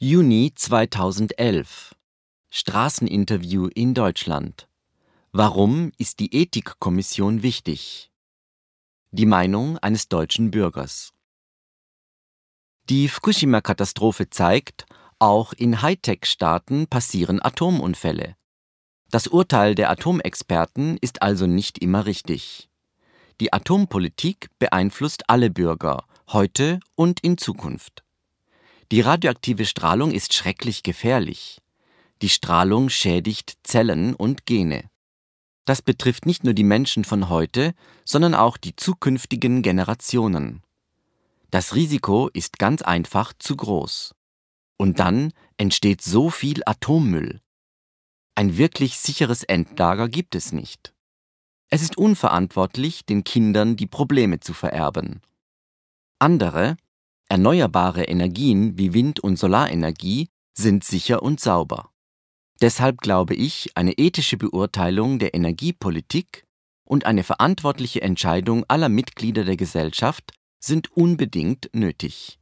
Juni 2011. Straßeninterview in Deutschland. Warum ist die Ethikkommission wichtig? Die Meinung eines deutschen Bürgers. Die Fukushima-Katastrophe zeigt, auch in Hightech-Staaten passieren Atomunfälle. Das Urteil der Atomexperten ist also nicht immer richtig. Die Atompolitik beeinflusst alle Bürger, heute und in Zukunft. Die radioaktive Strahlung ist schrecklich gefährlich. Die Strahlung schädigt Zellen und Gene. Das betrifft nicht nur die Menschen von heute, sondern auch die zukünftigen Generationen. Das Risiko ist ganz einfach zu groß. Und dann entsteht so viel Atommüll. Ein wirklich sicheres Endlager gibt es nicht. Es ist unverantwortlich, den Kindern die Probleme zu vererben. Andere, erneuerbare Energien wie Wind- und Solarenergie sind sicher und sauber. Deshalb glaube ich, eine ethische Beurteilung der Energiepolitik und eine verantwortliche Entscheidung aller Mitglieder der Gesellschaft sind unbedingt nötig.